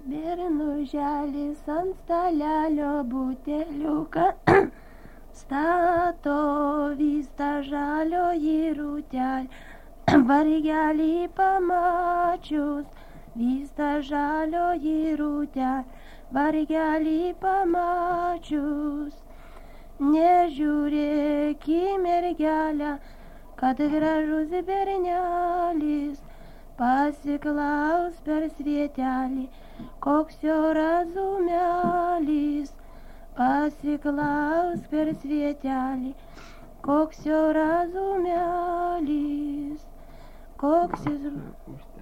Bernuželis ant stalelio buteliuką stato, vysta žalioji rūtelė. Vargelį pamačius, vysta žalioji rūtelė. Vargelį pamačius, nežiūrėk į mergelę, kad gražus bernelis. Pasiklaus per svietelį, koks jo razumelis. Pasiklaus per svietelį, koks jo razumelis. Koks jis...